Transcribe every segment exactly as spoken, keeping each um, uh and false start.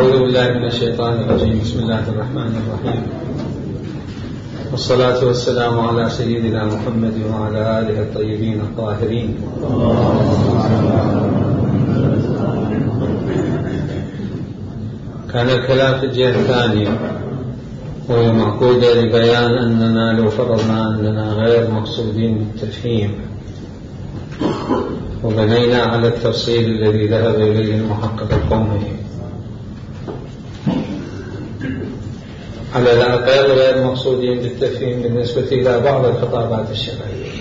أعوذ بالله من الشيطان الرجيم. بسم الله الرحمن الرحيم، والصلاة والسلام على سيدنا محمد وعلى آله الطيبين الطاهرين. كان الكلام في الجهة الثانية، وهي معقودة لبيان أننا لو فرضنا أننا غير مقصودين بالتفهيم وبنينا على التفصيل الذي ذهب إليه المحقق القومي على الأقل غير مقصودين بالتفهيم بالنسبة إلى بعض الخطابات الشرعية،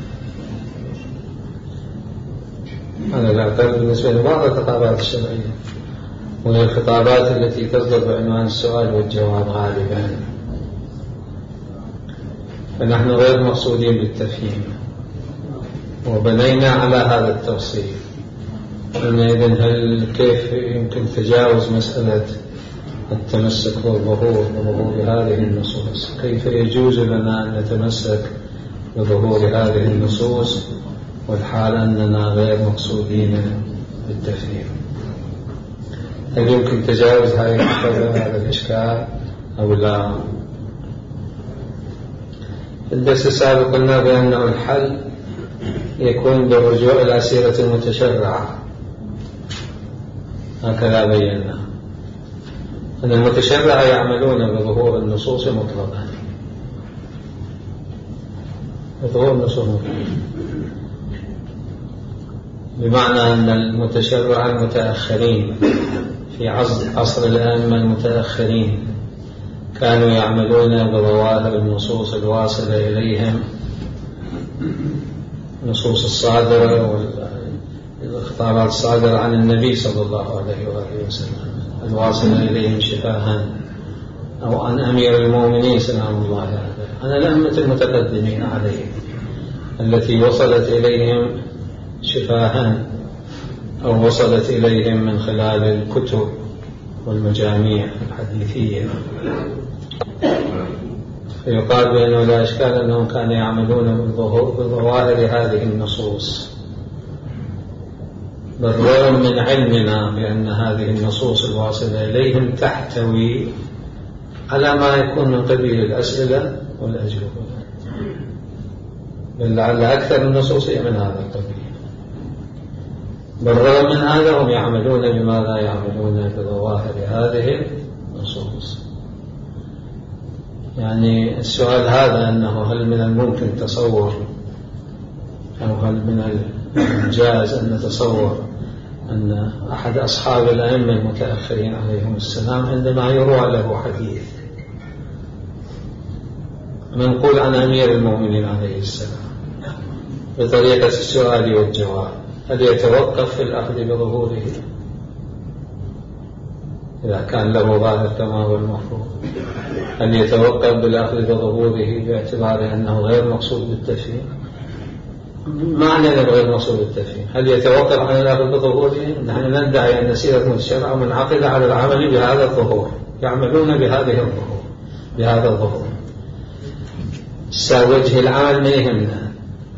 على الأقل بالنسبة لبعض الخطابات الشرعية، وهي الخطابات التي تصدر بعنوان السؤال والجواب غالبا، فنحن غير مقصودين بالتفهيم وبنينا على هذا التفصيل. حينئذ هل كيف يمكن تجاوز مسألة التمسك بالظهور بظهور هذه النصوص؟ كيف يجوز لنا أن نتمسك بظهور هذه النصوص والحال أننا غير مقصودين بالتفهيم؟ هل يمكن تجاوز هذا الإشكال أو لا؟ في الدرس السابق قلنا بأنه الحل يكون بالرجوع إلى سيرة المتشرعة، هكذا بينا أن المتشرعة يعملون بظهور النصوص مطلقا، بظهور النصوص مطلقا، بمعنى أن المتشرعة المتأخرين في عصر الأئمة المتأخرين كانوا يعملون بظواهر النصوص الواصلة إليهم، النصوص الصادرة والخطابات الصادرة عن النبي صلى الله عليه وآله وسلم الواصلة إليهم شفاها، أو عن أمير المؤمنين سلام الله عليه، عن الأئمة المتقدمين عليه التي وصلت إليهم شفاها أو وصلت إليهم من خلال الكتب والمجاميع الحديثية. فيقال بأنه لا إشكال أنهم كانوا يعملون بظواهر هذه النصوص، بالرغم من علمنا بأن هذه النصوص الواصلة إليهم تحتوي على ما يكون من قبيل الأسئلة والأجوبة، بل لعل أكثر النصوص من هذا القبيل. بالرغم من هذا هم يعملون بماذا؟ يعملون بظواهر هذه النصوص. يعني السؤال هذا أنه هل من الممكن تصور أو هل من الجائز أن نتصور أن أحد أصحاب الأئمة المتأخرين عليهم السلام عندما يروى له حديث منقول عن أمير المؤمنين عليه السلام بطريقة السؤال والجواب، هل يتوقف في الأخذ بظهوره إذا كان له ظاهر كما هو المفروض؟ هل يتوقف بالأخذ بظهوره باعتبار أنه غير مقصود بالتفهيم؟ معنى غير مقصود بالتفهيم، هل يتوقف عن الأخذ بظهوره؟ نحن ندعي أن سيرة المتشرعة منعقدة على العمل بهذا الظهور، يعملون بهذه الظهور بهذا الظهور. وجه العمل ما يهمنا،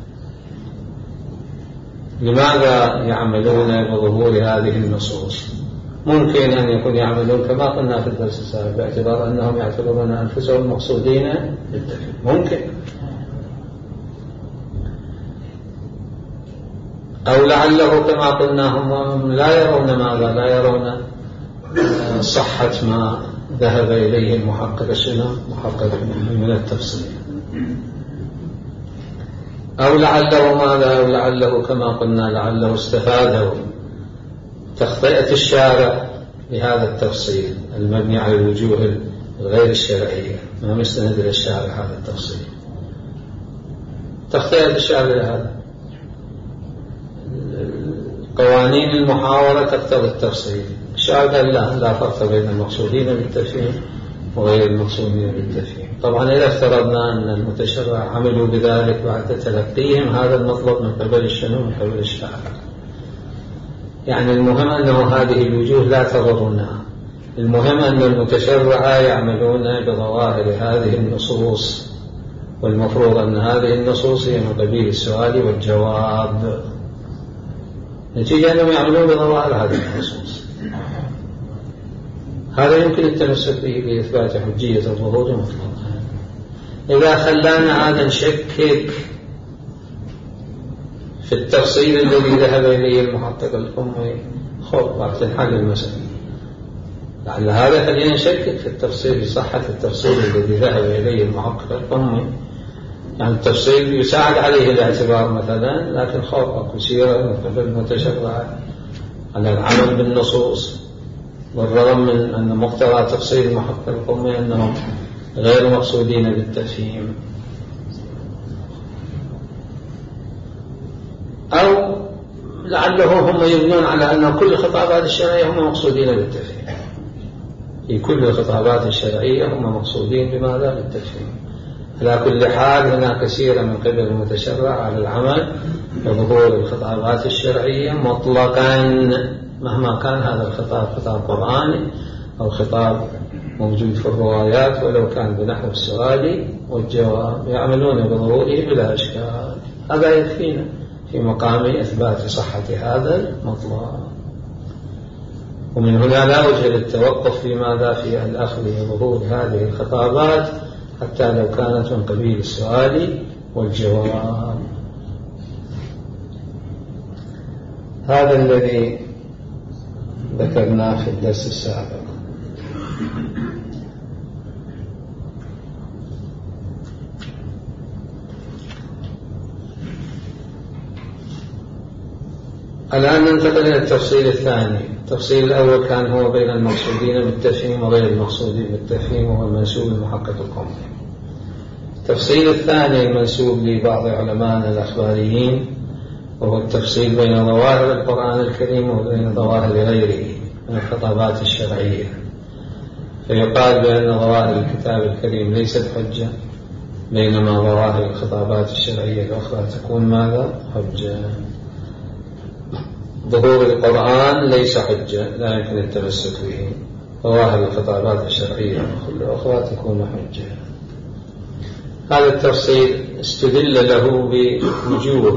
لماذا يعملون بظهور هذه النصوص؟ ممكن أن يكون يعملون كما قلنا في الدرس السابق باعتبار أنهم يعتبرون أنفسهم مقصودين بالتفهيم، ممكن، أو لعله كما قلنا هم لا يرون ماذا؟ لا يرون صحة ما ذهب إليه المحقق الشنو محقق من التفصيل، أو لعله ماذا؟ أو لعله كما قلنا لعله استفادوا تخطئة الشارع بهذا التفصيل المبني على الوجوه الغير الشرعية، ما مستند للشارع هذا التفصيل، تخطئة الشارع لهذا. قوانين المحاورة تقتضي التفصيل، الشارع قال لا لا فرق بين المقصودين بالتفهيم وغير المقصودين بالتفهيم. طبعا إذا افترضنا أن المتشرع عملوا بذلك بعد تلقيهم هذا المطلب من قبل الشنو من قبل الشارع، يعني المهم أنه هذه الوجوه لا تضرنا، المهم أن المتشرع يعملون بظواهر هذه النصوص، والمفروض أن هذه النصوص هي من قبيل السؤال والجواب، نتيجة أنهم يعملون بظواهر هذه النصوص. هذا يمكن التمسك به لإثبات حجية الظهور مطلقا. إذا خلانا هذا نشكك في التفصيل الذي ذهب إليه المحقق القمي، خب وقت الحل المسألة، لعل هذا خلينا نشكك في التفصيل، صحة التفصيل الذي ذهب إليه المحقق القمي. يعني التفصيل يساعد عليه الاعتبار مثلا، لكن خب أكو سيرة من قبل المتشرع على العمل بالنصوص، بالرغم من أن مقتضى تفصيل المحقق القمي أنهم غير مقصودين بالتفهيم، أو لعلهم هم يبنون على أن كل الخطابات الشرعية هم مقصودين بالتفهيم. في كل الخطابات الشرعية هم مقصودين بماذا؟ بالتفهيم. على كل حال هناك سيرة من قبل المتشرع على العمل بظهور الخطابات الشرعية مطلقا، مهما كان هذا الخطاب خطاب قرآني أو خطاب موجود في الروايات، ولو كان بنحو السؤال والجواب، يعملون بظهوره بلا إشكال. هذا يكفينا في مقام إثبات صحة هذا المطلق. ومن هنا لا وجه للتوقف في ماذا؟ في الأخذ بظهور هذه الخطابات حتى لو كانت من قبيل السؤال والجواب. هذا الذي ذكرناه في الدرس السابق. الآن ننتقل إلى التفصيل الثاني. التفصيل الأول كان هو بين المقصودين بالتفهيم وغير المقصودين بالتفهيم، وهو المنسوب المحقق القمي. التفصيل الثاني المنسوب لبعض علماء الأخباريين، وهو التفصيل بين ظواهر القرآن الكريم وبين ظواهر غيره من الخطابات الشرعية. فيقال بأن ظواهر الكتاب الكريم ليست حجة، بينما ظواهر الخطابات الشرعية الأخرى تكون ماذا؟ حجة. ظهور القرآن ليس حجة، لا يمكن التمسك به. ظواهر الخطابات الشرعية الأخرى تكون حجة. هذا التفصيل استدل له بوجوه.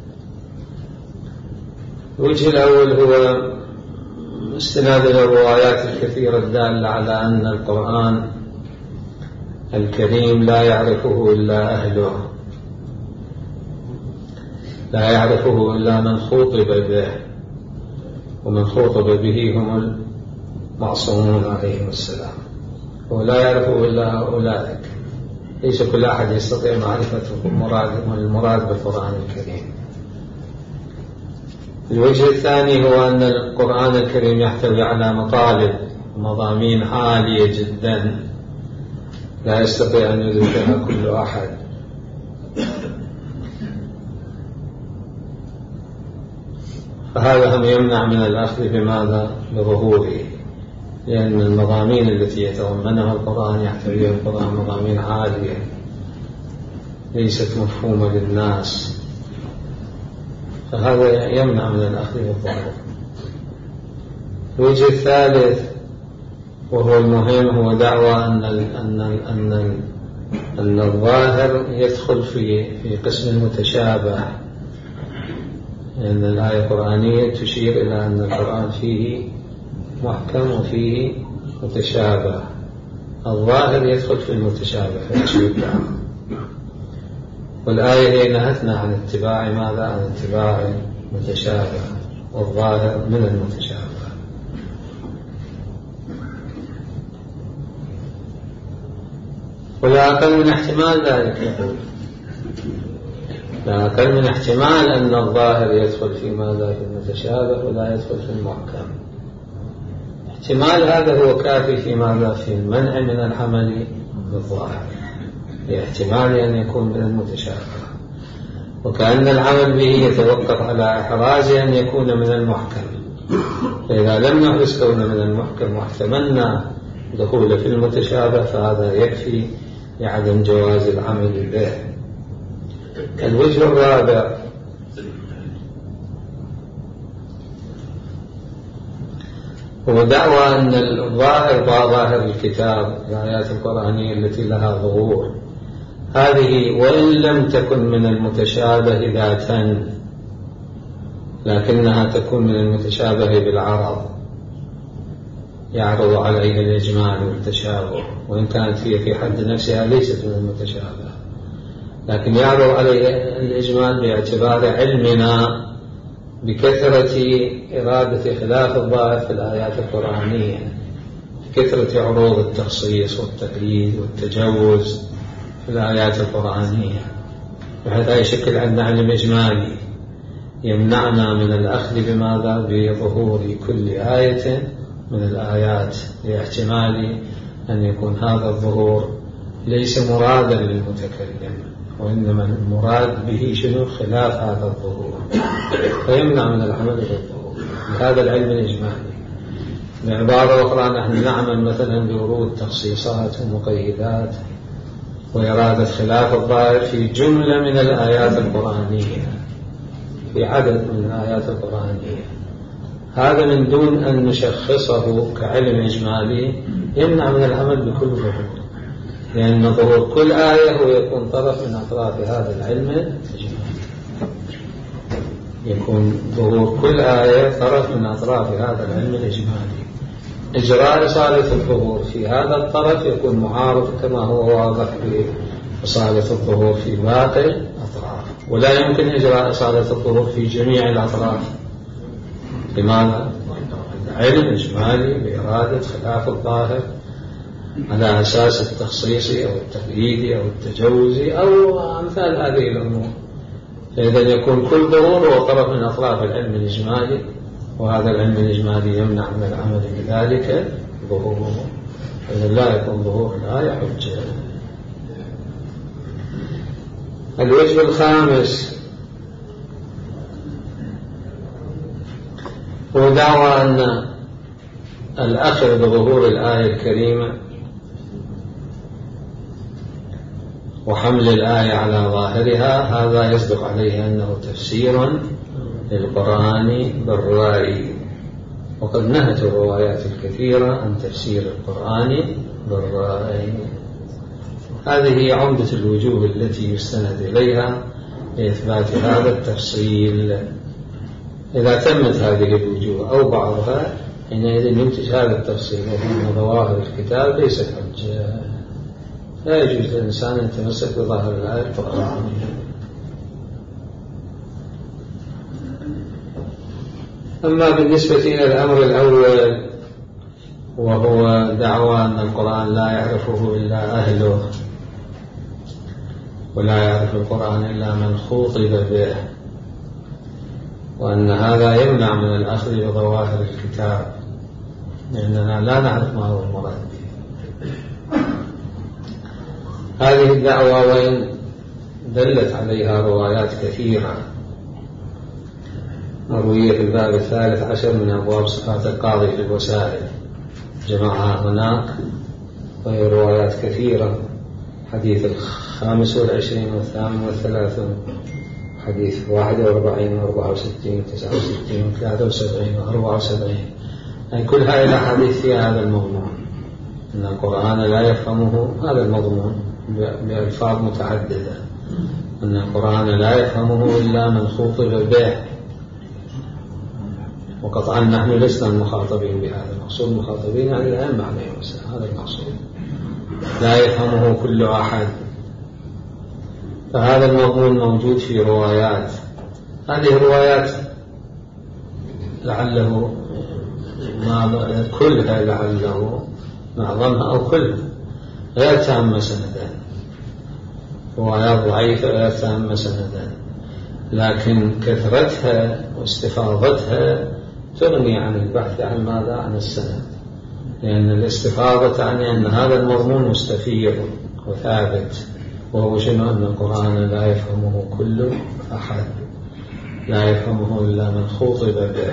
الوجه الأول هو استناد إلى الروايات الكثيرة الدالة على أن القرآن الكريم لا يعرفه إلا أهله، لا يعرفه إلا من خوطب به، ومن خوطب به هم المعصومون عليهم السلام، ولا يعرفه إلا أولئك. ليس كل أحد يستطيع معرفة المراد بالقرآن الكريم. الوجه الثاني هو أن القرآن الكريم يحتوي على مطالب ومضامين عالية جدا لا يستطيع أن يدركها كل أحد. فهذا هم يمنع من الأخذ بماذا؟ بظهوره، لأن المضامين التي يتضمنها القرآن يحتويها القرآن مضامين عالية ليست مفهومة للناس، فهذا يمنع من الأخذ بالظهور. الوجه الثالث وهو المهم هو دعوى أن أن أن أن الظاهر يدخل في في قسم المتشابه، لأن الآية القرآنية تشير إلى أن القرآن فيه محكم وفيه متشابه. الظاهر يدخل في المتشابه فيتشابه، والآية هي نهتنا عن اتباع ماذا؟ عن اتباع المتشابه، والظاهر من المتشابه. ولا أقل من احتمال ذلك، يقول لا أقل من احتمال أن الظاهر يدخل في ماذا؟ في المتشابه ولا يدخل في المحكم. احتمال هذا هو كافي في ماذا؟ في المنع من العمل بالظاهر، احتمال أن يكون من المتشابه، وكأن العمل به يتوقف على إحراز أن يكون من المحكم. فإذا لم نحرز كونه من المحكم واحتملنا دخول في المتشابه فهذا يكفي لعدم جواز العمل به. الوجه الرابع هو دعوى أن الظاهر ظاهر الكتاب، الآيات القرآنية التي لها ظهور، هذه وإن لم تكن من المتشابه ذاتا لكنها تكون من المتشابه بالعرض. يعرض عليها الإجمال والتشابه، وإن كانت هي في حد نفسها ليست من المتشابه، لكن يعرض عليها الإجمال باعتبار علمنا بكثرة إرادة خلاف الظاهر في الآيات القرآنية، بكثرة عروض التخصيص والتقييد والتجوز في الآيات القرآنية، بحيث لا يشكل عندنا علم إجمالي يمنعنا من الأخذ بماذا؟ بظهور كل آية من الآيات، لاحتمال أن يكون هذا الظهور ليس مرادا للمتكلم، وإنما المراد به شنو؟ خلاف هذا الظهور، فيمنع من العمل بالظهور بهذا العلم الإجمالي. بعبارة أخرى نحن نعمل مثلا بورود تخصيصات ومقيدات وإرادة خلاف الظاهر في جملة من الآيات القرآنية، في عدد من الآيات القرآنية، هذا من دون أن نشخصه كعلم إجمالي يمنع من العمل بكل ظهور، لأن ظهور كل آية هو يكون طرف من أطراف هذا العلم الإجمالي، يكون ظهور كل آية طرف من أطراف هذا العلم الإجمالي. إجراء إصالة الظهور في هذا الطرف يكون معارض كما هو واضح بإصالة الظهور في باقي الأطراف، ولا يمكن إجراء إصالة الظهور في جميع الأطراف. لماذا؟ علم إجمالي بإرادة خلاف الظاهر على أساس التخصيص أو التقييد أو التجوز أو أمثال هذه الأمور، فإذا يكون كل ظهور هو طرف من أطراف العلم الإجمالي، وهذا العلم الإجمالي يمنع من العمل بذلك ظهوره، إذا لا يكون ظهور الآية حجة. الوجه الخامس هو دعوى أن الأخذ بظهور الآية الكريمة وحمل الآية على ظاهرها هذا يصدق عليه أنه تفسير للقرآن بالرأي، وقد نهت الروايات الكثيرة عن تفسير القرآن بالرأي. هذه عمدة الوجوه التي يستند إليها لإثبات هذا التفصيل. إذا تمت هذه الوجوه أو بعضها حينئذ ينتج هذا التفصيل، وأن ظواهر الكتاب ليست حجة، لا يجوز للإنسان أن يتمسك بظاهر الآية القرآنية. أما بالنسبة إلى الأمر الأول وهو دعوى أن القرآن لا يعرفه إلا أهله، ولا يعرف القرآن إلا من خوطب به، وأن هذا يمنع من الأخذ بظواهر الكتاب لأننا لا نعرف ما هو المراد به. هذه الدعوة وإن دلت عليها روايات كثيرة مروية في الباب الثالث عشر من أبواب صفات القاضي في الوسائل جمعها هناك، وهي روايات كثيرة، حديث الخامس والعشرين والثامن والثلاثون، حديث واحد وأربعين وأربعة وستين وتسعة وستين وثلاثة وسبعين وأربعة وسبعين، أي كل هذه الأحاديث فيها هذا المضمون، أن القرآن لا يفهمه هذا المضمون بألفاظ متعددة، أن القرآن لا يفهمه إلا من خوطب به، وقطعا نحن لسنا المخاطبين بهذا المقصود، المخاطبين يعني الآن عليه السلام، هذا المقصود لا يفهمه كل أحد. فهذا المضمون موجود في روايات، هذه الروايات لعله ما كلها لعله معظمها أو كلها غير تامة سندا، روايات ضعيفة غير تامة سندا، لكن كثرتها واستفاضتها تغني عن البحث عن ماذا؟ عن السند، لأن الاستفاضة تعني أن هذا المضمون مستفيض وثابت، وهو شنو؟ أن القرآن لا يفهمه كل أحد، لا يفهمه إلا من خوطب به.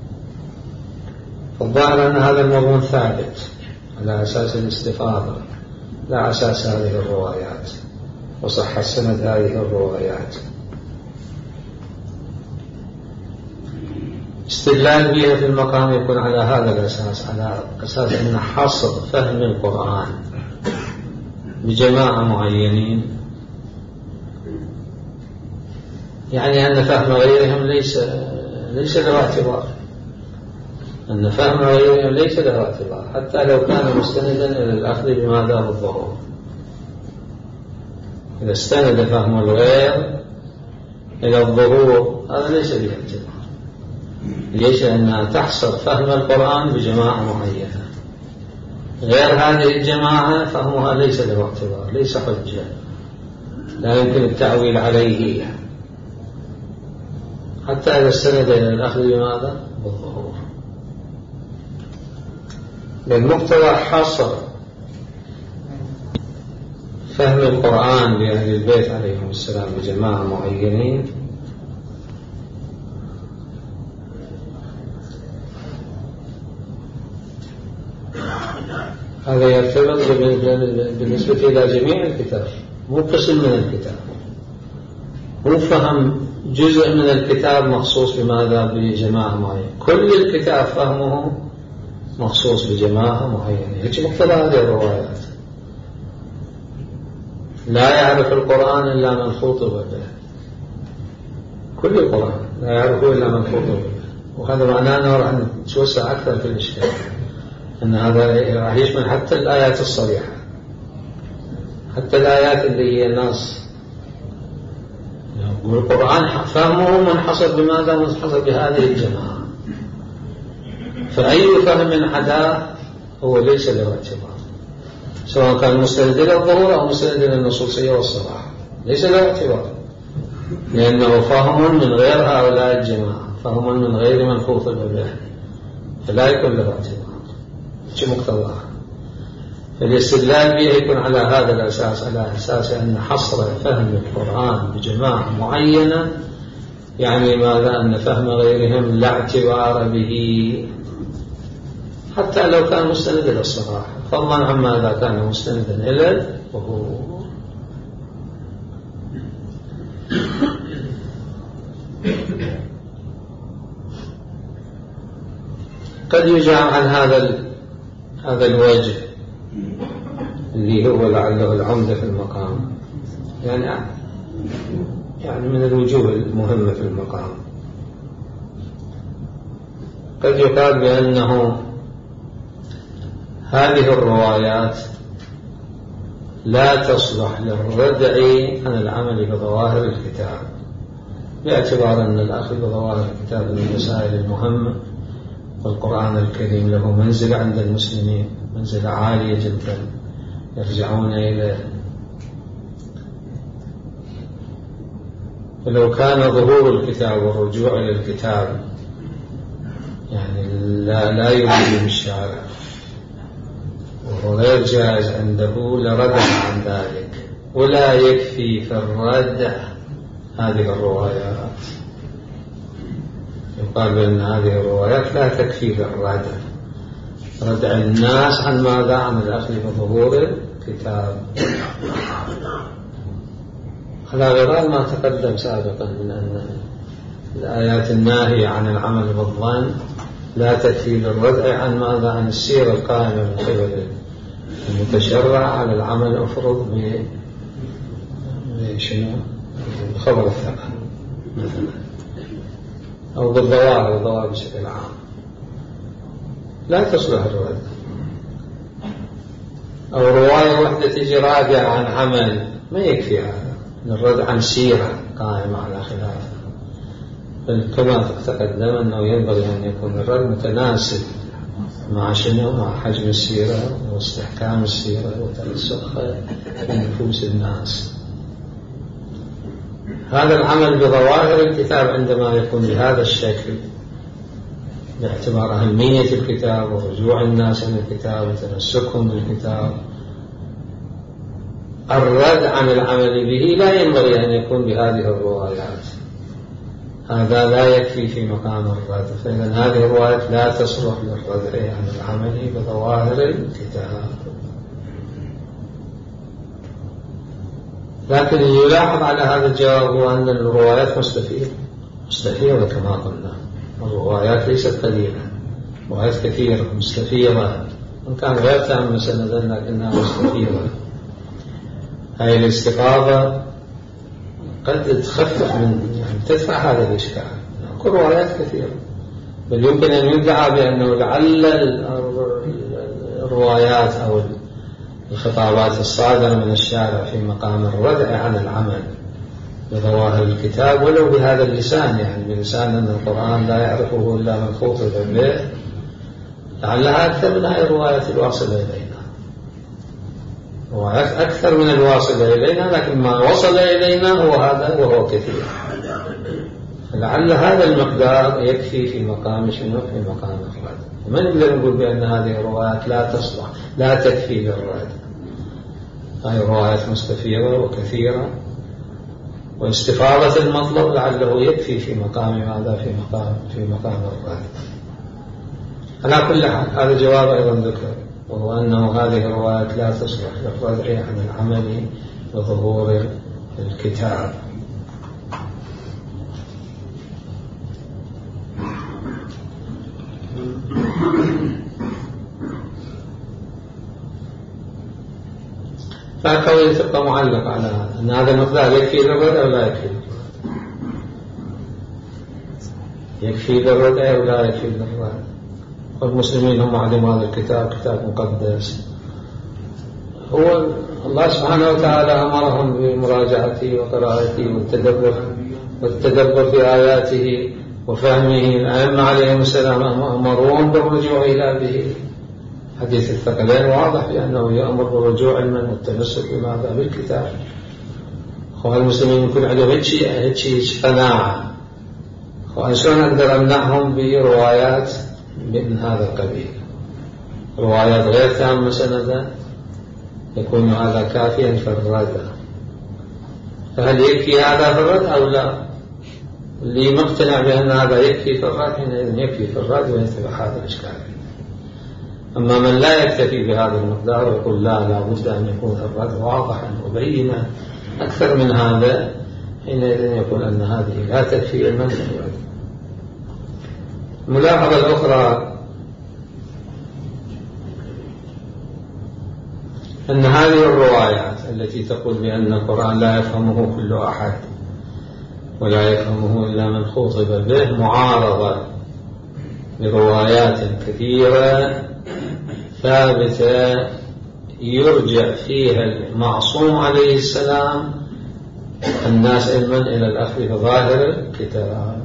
فالظاهر أن هذا المضمون ثابت على أساس الاستفاضة لا على أساس هذه الروايات، وصح السند هذه الروايات. استدلال بها في المقام يكون على هذا الأساس، على أساس أن حصر فهم القرآن بجماعة معينين يعني أن فهم غيرهم ليس ليس له اعتبار، أن فهم غيرهم ليس له اعتبار حتى لو كان مستندا إلى الأخذ بماذا بالظهور. إذا استند فهم الغير إلى الظهور هذا ليس به اعتبار. ليش؟ لأنها تحصر فهم القرآن بجماعة معينة، غير هذه الجماعة فهمها ليس له اعتبار، ليس حجة، لا يمكن التأويل عليه حتى إذا استند إلى الأخذ بماذا بالظهور. بالمقتضى حصر فهم القرآن لأهل البيت عليهم السلام بجماعة معينين هذا يرتبط بالنسبة إلى جميع الكتاب، مو قسم من الكتاب، مو فهم جزء من الكتاب مخصوص بماذا بجماعة معينة، كل الكتاب فهمه مخصوص بجماعة معينة. هيك مقتضى هذه الروايات. لا يعرف القرآن إلا من خطب به، كل القرآن لا يعرفه إلا من خطب به، وهذا معناه أنه راح نتوسع أكثر في الإشكال، أن هذا راح يشمل حتى الآيات الصريحة، حتى الآيات اللي هي نص. والقرآن فهمه منحصر بماذا؟ منحصر بهذه الجماعة، فأي فهم عداه هو ليس له اعتبار، سواء كان مستند إلى الظهور أو مستند إلى النصوصية والصراحة، ليس له اعتبار، لأنه فهم من غير هؤلاء الجماعة، فهم من غير من خطب به، فلا يكون له اعتبار. شو مقتضاه؟ فالاستدلال به يكون على هذا الأساس، على أساس أن حصر فهم القرآن بجماعة معينة يعني ماذا؟ أن فهم غيرهم لا اعتبار به حتى لو كان مستندا إلى الصراحة، فضلا عما إذا كان مستندا إلى الظهور. قد يجعل عن هذا هذا الوجه اللي هو لعله العمدة في المقام، يعني يعني من الوجوه المهمة في المقام، قد يقال بأنه هذه الروايات لا تصلح للردع عن العمل بظواهر الكتاب، باعتبار أن الأخذ بظواهر الكتاب من المسائل المهمة، والقرآن الكريم له منزلة عند المسلمين، منزلة عالية جدا يرجعون إليه. فلو كان ظهور الكتاب والرجوع إلى الكتاب يعني لا, لا يريد الشارع وهو غير جائز عنده لردع عن ذلك، ولا يكفي في الردع هذه الروايات. يقال بأن هذه الروايات لا تكفي للردع، ردع الناس عن ماذا؟ عن الأخذ بظهور الكتاب، على غرار ما تقدم سابقا من أن الآيات الناهية عن العمل بالظن لا تكفي للردع عن ماذا؟ عن السيرة القائمة من قبل المتشرع على العمل المفروض بخبر الثقة مثلا، أو بالظواهر الظواهر بشكل عام، لا تصلح الرد. أو رواية واحدة تجي راجعة عن عمل ما يكفي هذا، الرد عن سيرة قائمة على خلافه، بل كما تقدم أنه ينبغي أن يكون الرد متناسب مع شنو؟ مع حجم السيرة واستحكام السيرة وترسخها في نفوس الناس. هذا العمل بظواهر الكتاب عندما يكون بهذا الشكل باعتبار أهمية الكتاب ورجوع الناس عن الكتاب وتمسكهم بالكتاب، الرد عن العمل به لا ينبغي أن يكون بهذه الروايات، هذا لا يكفي في مقام الرد. فإذن هذه الروايات لا تصلح للردع عن العمل بظواهر الكتاب. لكن يلاحظ على هذا الجواب هو أن الروايات مستفيضة مستفيضة كما قلنا، الروايات ليست قليلة، روايات كثيرة مستفيضة، إن كان غير تام سندا لكنها مستفيضة. هذه الاستفاضة قد تخفف من يعني تدفع هذا الإشكال، كل روايات كثيرة بل يمكن أن يدعى بأنه لعل الروايات أو الخطابات الصادرة من الشارع في مقام الردع عن العمل بظواهر الكتاب ولو بهذا اللسان، يعني بلسان أن القرآن لا يعرفه إلا من خطب به، لعلها أكثر من هذه الروايات الواصلة إلينا، روايات أكثر من الواصلة إلينا، لكن ما وصل إلينا هو هذا وهو كثير. لعل هذا المقدار يكفي في مقام شنو؟ في مقام الرد. وما نقدر نقول بأن هذه الروايات لا تصلح لا تكفي للرد. هذه الروايات مستفيضة وكثيرة، واستفاضة المطلب لعله يكفي في مقام ماذا؟ في مقام في مقام الرد. على كل حال هذا جواب أيضا ذكر، وهو أنه هذه الروايات لا تصلح للردع عن العمل بظهور الكتاب. فالقول تبقى معلق على هذا، أن هذا المقدار يكفي للردع أو لا يكفي للردع، يكفي للردع أو لا يكفي للردع. والمسلمين هم علموا هذا الكتاب كتاب مقدس، هو الله سبحانه وتعالى أمرهم بمراجعته وقراءته والتدبر والتدبر في آياته وفهمه. الأئمة عليهم السلام أمرون بالرجوع إلى به. حديث الثقلين واضح بأنه يأمر بالرجوع علما والتمسك بماذا؟ بالكتاب. أخوان المسلمين يكون عندهم هيك قناعة، أخوان شلون أقدر أمنعهم بروايات من هذا القبيل، روايات غير تامة سندا، يكون هذا كافيا في الرد. فهل يكفي هذا في الرد أو لا؟ اللي مقتنع بأن هذا يكفي في الرد حينئذ يكفي في الرد وينتبه هذا الإشكال. أما من لا يكتفي بهذا المقدار ويقول لا لا بد أن يكون الرد واضحا وبينا أكثر من هذا، حينئذ يقول أن هذه لا تكفي المنع. الملاحظة الأخرى أن هذه الروايات التي تقول بأن القرآن لا يفهمه كل أحد ولا يفهمه إلا من خطب به معارضة بروايات كثيرة ثابتة يرجع فيها المعصوم عليه السلام الناس علما إلى الأخذ بظاهر الكتاب.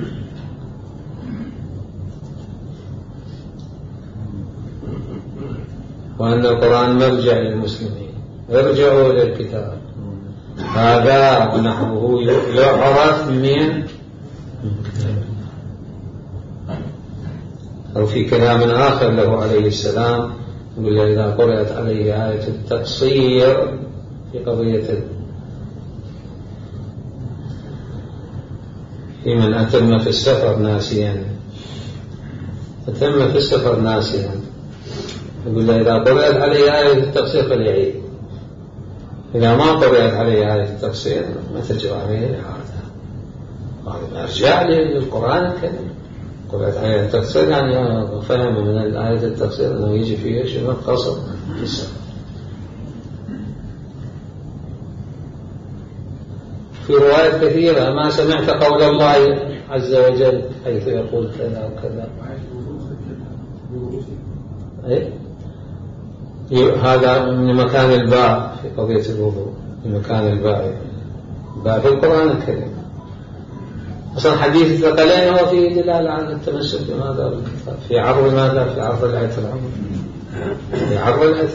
وأن القرآن مرجع للمسلمين، ارجعوا إلى الكتاب، هذا ونحوه يعرف من أو في كلام آخر له عليه السلام يقول إذا قرأت عليه آية التقصير في قضية في من أتم في السفر ناسيا، أتم في السفر ناسيا، يقول إذا قرأت عليه آية التقصير فليعيد، إذا ما قرأت عليه آية التقصير ما تجب عليه الإعادة. قال أرجع للقرآن الكريم، قرأت آية التقصير يعني فهم من الآية التقصير أنه يجي فيه شنو قصر في السفر. في روايات كثيرة ما سمعت قول الله عز وجل حيث يقول كذا وكذا. أي؟ هذا من مكان الباء في قضية الوضوء، من مكان الباء باء في القرآن الكريم. أصلا حديث الثقلين هو فيه دلالة على التمسك بماذا بالكتاب، في عرض ماذا؟ في عرض العتر، في عرض العتر.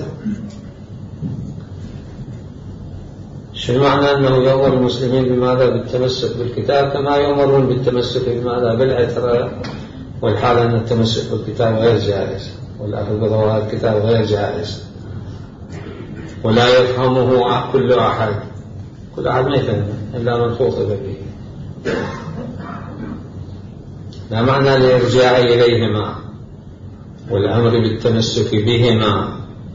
شو معنى أنه يأمر المسلمين بماذا؟ بالتمسك بالكتاب كما يأمرون بالتمسك بماذا؟ بالعتر، والحال أن التمسك بالكتاب غير جائز والأخذ بظواهر الكتاب غير جائز ولا يفهمه كل أحد، كل أحد ما يفهمه إلا من خطب به. لا معنى الإرجاع إليهما والأمر بالتمسك بهما.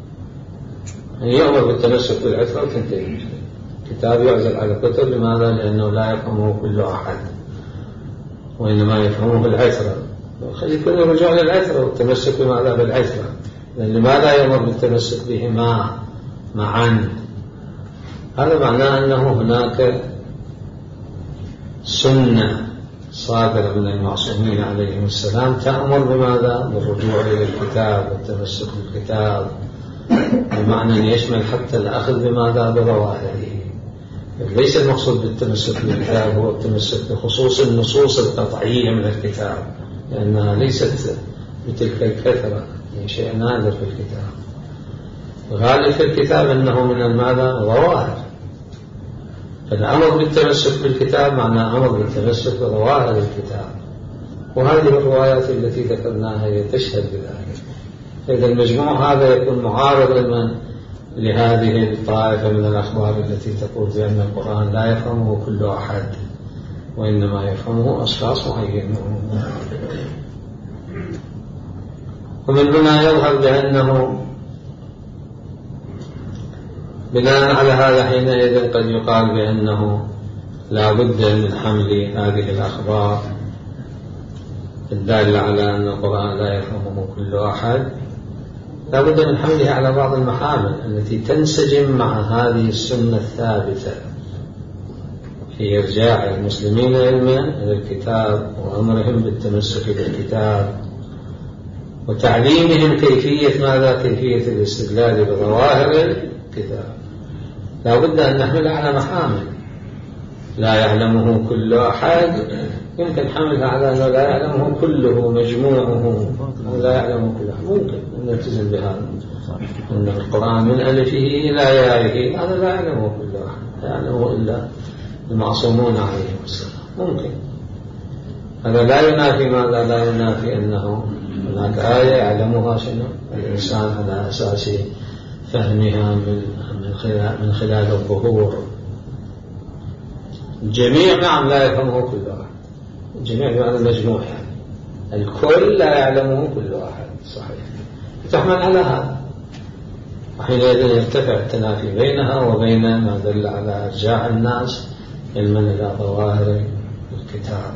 يأمر بالتمسك بالعترة وتنتهي. الكتاب يعزل على الكتب، لماذا؟ لأنه لا يفهمه كل أحد وإنما يفهمه بالعترة. خلي يكون الرجوع للعترة والتمسك بماذا؟ بالعترة. لأن لماذا يأمر بالتمسك بهما معا؟ هذا معناه أنه هناك سنة صادرة من المعصومين عليهم السلام تأمر بماذا؟ بالرجوع إلى الكتاب والتمسك بالكتاب، بمعنى يشمل حتى الأخذ بماذا؟ بظواهره. ليس المقصود بالتمسك بالكتاب هو التمسك بخصوص النصوص القطعية من الكتاب، لأنها ليست بتلك الكثرة، شيء نادر في الكتاب. غالب في الكتاب أنه من الماذا؟ ظواهر. فالأمر بالتمسك بالكتاب معناه أمر بالتمسك بظواهر الكتاب، وهذه الروايات التي ذكرناها هي تشهد بذلك. فإذا المجموع هذا يكون معارضا من لهذه الطائفة من الأخبار التي تقول بأن القرآن لا يفهمه كل أحد وإنما يفهمه أشخاص معينون. ومن هنا يظهر بأنه بناء على هذا حينئذ قد يقال بأنه لا بد من حمل هذه الأخبار الدالة على أن القرآن لا يفهمه كل أحد، لا بد من حملها على بعض المحامل التي تنسجم مع هذه السنة الثابتة في إرجاع المسلمين علما إلى الكتاب وأمرهم بالتمسك بالكتاب وتعليمهم كيفية ماذا؟ كيفية الاستدلال بظواهر الكتاب. لا بد أن نحملها على محامل لا يعلمه كل أحد، يمكن حملها على أنه لا يعلمه كله مجموعه، لا يعلمه كل أحد، ممكن أن نلتزم بهذا، أن القرآن من ألفه إلى يائه هذا لا يعلمه كل أحد، لا يعلمه إلا المعصومون عليهم السلام، ممكن. هذا لا ينافي ماذا؟ لا ينافي أنه هناك آية يعلمها شنو الإنسان على أساس فهمها من خلال من خلال الظهور. الجميع نعم لا يفهمه كل واحد، الجميع بمعنى المجموع، يعني الكل لا يعلمه كل واحد، صحيح، تحمل على هذا، وحينئذ يرتفع التنافي بينها وبين ما دل على إرجاع الناس علما إلى ظواهر الكتاب.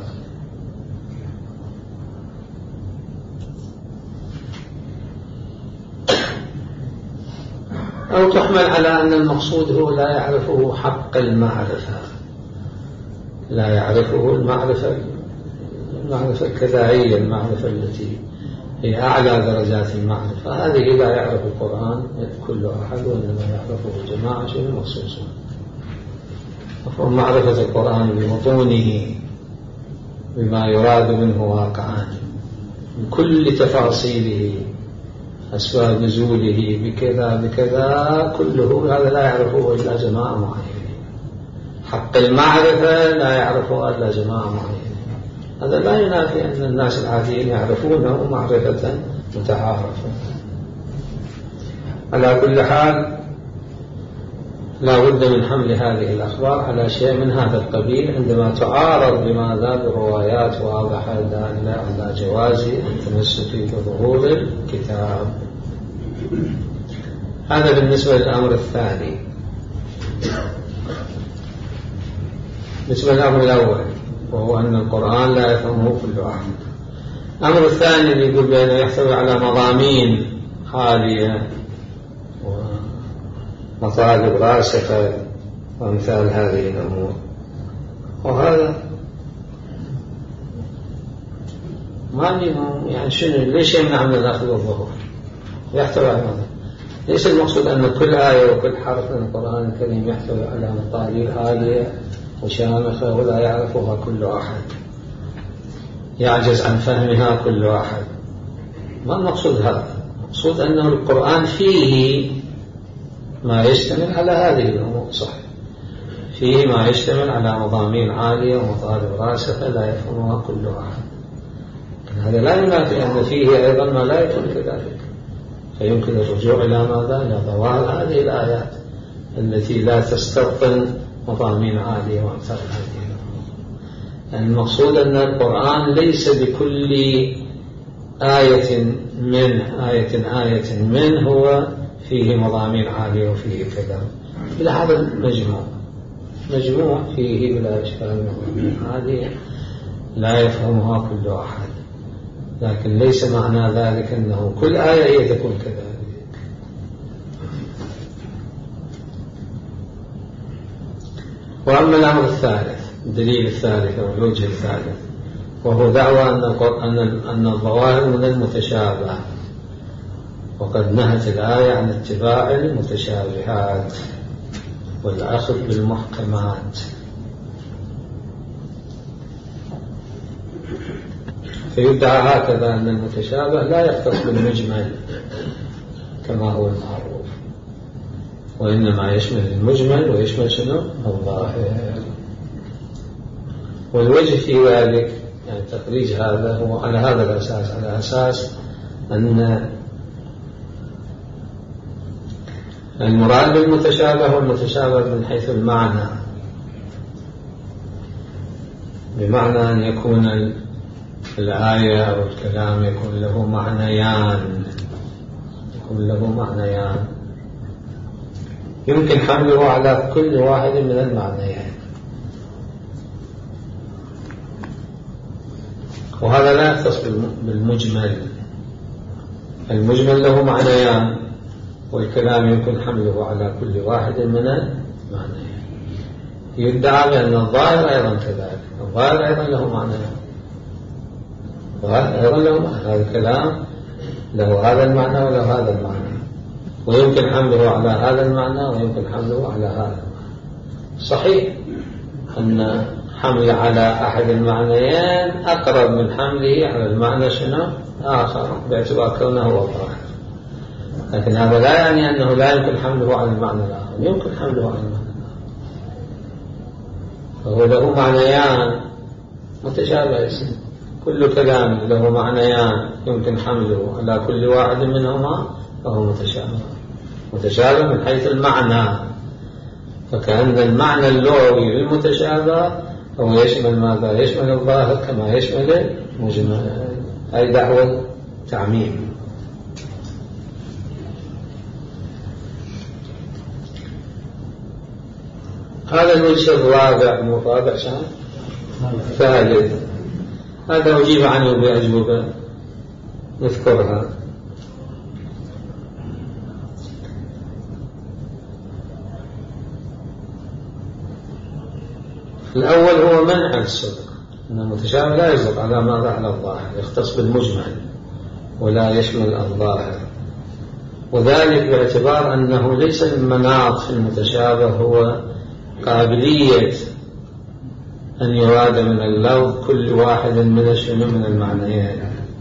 أو تحمل على أن المقصود هو لا يعرفه حق المعرفة، لا يعرفه المعرفة المعرفة الكذائية، المعرفة التي هي أعلى درجات المعرفة، هذه لا يعرف القرآن كل أحد وإنما يعرفه جماعة مخصوصة. مفهوم معرفة القرآن بمضمونه بما يراد منه واقعا بكل تفاصيله، أسباب نزوله بكذا بكذا، كله هذا لا يعرفه إلا جماعة معينة. حق المعرفة لا يعرفه إلا جماعة معينة. هذا لا ينافي أن الناس العاديين يعرفونه معرفة متعارفة. على كل حال لا بد من حمل هذه الأخبار على شيء من هذا القبيل عندما تعارض بماذا؟ بروايات واضحة دالة على جواز التمسك بظهور الكتاب. هذا بالنسبة للأمر الثاني. بالنسبة للأمر الأول وهو أن القرآن لا يفهمه كل أحد. الأمر الثاني اللي يقول بأنه يحتوي على مضامين عالية ومطالب راسخة وأمثال هذه الأمور، وهذا ما يعني شنو ليش يمنع من الأخذ والظهور؟ يحتوي على ماذا؟ ليس المقصود أن كل آية وكل حرف من القرآن الكريم يحتوي على مطالب عالية وشامخة ولا يعرفها كل أحد، يعجز عن فهمها كل أحد. ما المقصود هذا؟ المقصود أنه القرآن فيه ما يشتمل على هذه الأمور، صحيح، فيه ما يشتمل على مضامين عالية ومطالب راسخة لا يفهمها كل أحد. هذا لا ينافي أن فيه أيضا ما لا يكون كذلك، فيمكن الرجوع إلى ماذا؟ إلى ظواهر هذه الآيات التي لا تستبطن مضامين عالية وأمثال هذه الأمور. يعني المقصود أن القرآن ليس بكل آية من آية آية من هو فيه مضامين عالية وفيه كذا، إلى هذا المجموع مجموع فيه بلا إشكال مضامين عالية لا يفهمها كل أحد، لكن ليس معنى ذلك أنه كل آية هي تكون كذلك. وأما الأمر الثالث، الدليل الثالث أو الوجه الثالث، وهو دعوى أن الظواهر من المتشابه، وقد نهت الآية عن اتباع المتشابهات والأخذ بالمحكمات. فيدعى هكذا أن المتشابه لا يختص بالمجمل كما هو المعروف، وإنما يشمل المجمل ويشمل شنو؟ الظاهر. والوجه في ذلك يعني تخريج هذا هو على هذا الأساس، على أساس أن المراد بالمتشابه هو المتشابه من حيث المعنى، بمعنى أن يكون الآية أو الكلام يكون له معنيان، يكون له معنيان يمكن حمله على كل واحد من المعنيين، وهذا لا يختص بالمجمل. المجمل له معنيان والكلام يمكن حمله على كل واحد من المعنيين. يدعى بأن الظاهر أيضا كذلك، الظاهر أيضا له معنيان، الظاهر أيضا له معنى، هذا الكلام له هذا المعنى وله هذا المعنى، ويمكن حمله على هذا المعنى ويمكن حمله على هذا المعنى. صحيح أن حمل على أحد المعنيين أقرب من حمله على المعنى شنو آخر باعتبار كونه هو ظاهر، لكن هذا لا يعني أنه لا يمكن حمله على المعنى الآخر، يمكن حمله على المعنى الآخر، فهو له معنيان متشابه. كل كلام له معنيان يمكن حمله على كل واحد منهما فهو متشابه، متشابه من حيث المعنى. فكأن المعنى اللغوي للمتشابه هو يشمل ماذا؟ يشمل الظاهر كما يشمل المجمل، أي دعوة تعميم. هذا الوجه الرابع، مو الرابع شان ثالث، هذا أجيب عنه بأجوبة نذكرها. الأول هو منع الصدق، أن المتشابه لا يصدق على ماذا؟ على الظاهر، يختص بالمجمل ولا يشمل الظاهر، وذلك باعتبار أنه ليس المناط في المتشابه هو قابلية أن يراد من اللفظ كل واحد من الشنو من المعنيين،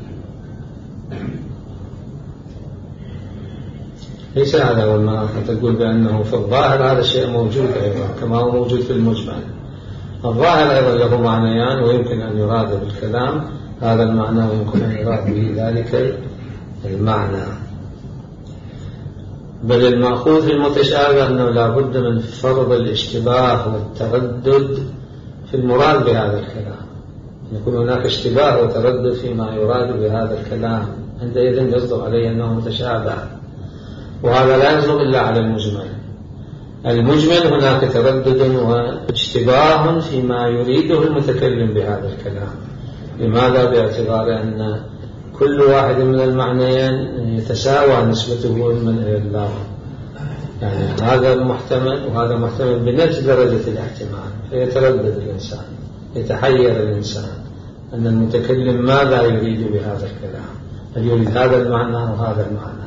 ليس هذا هو المناط. تقول بأنه في الظاهر هذا الشيء موجود أيضا كما هو موجود في المجمل. الظاهر أيضا له معنيان ويمكن أن يراد بالكلام هذا المعنى ويمكن أن يراد به ذلك المعنى. بل المأخوذ في المتشابه أنه لا بد من فرض الاشتباه والتردد في المراد بهذا الكلام، يكون هناك اشتباه وتردد فيما يراد بهذا الكلام، عندئذ يصدق عليه أنه متشابه، وهذا لا يصدق إلا على المجمل. المجمل هناك تردد واشتباه فيما يريده المتكلم بهذا الكلام. لماذا؟ باعتبار أن كل واحد من المعنيين يتساوى نسبته من إلى الله، يعني هذا محتمل وهذا محتمل بنفس درجة الاحتمال، فيتردد الإنسان، يتحير الإنسان أن المتكلم ماذا يريد بهذا الكلام، هل يريد هذا المعنى أو هذا المعنى،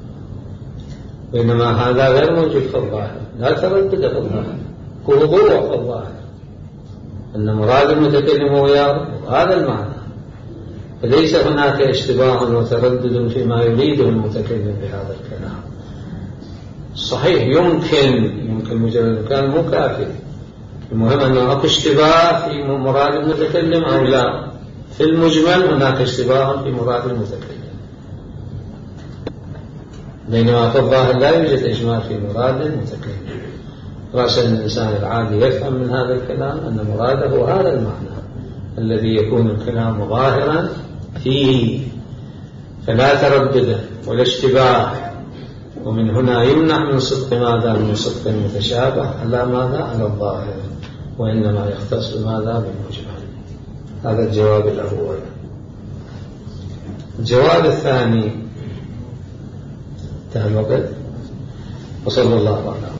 بينما هذا غير موجود في الظاهر، لا تردد في الظاهر، هو ضوء في الظاهر أن مراد المتكلم هو هذا المعنى، فليس هناك اشتباه وتردد فيما يريده المتكلم بهذا الكلام. صحيح يمكن يمكن مجرد كان مو كافي، المهم أنه أكو اشتباه في مراد المتكلم أو لا. في المجمل هناك اشتباه في مراد المتكلم، بينما في الظاهر لا يوجد إجمال في مراد المتكلم. رأسا الإنسان العادي يفهم من هذا الكلام أن مراده هو هذا المعنى الذي يكون الكلام ظاهرا فيه، فلا تردد ولا اشتباه، ومن هنا يمنع من صدق ماذا؟ من صدق المتشابه على ماذا؟ على الظاهر، وإنما يختص بماذا؟ بالمجمل. هذا الجواب الأول. الجواب الثاني انتهى الوقت، وصلى الله عليه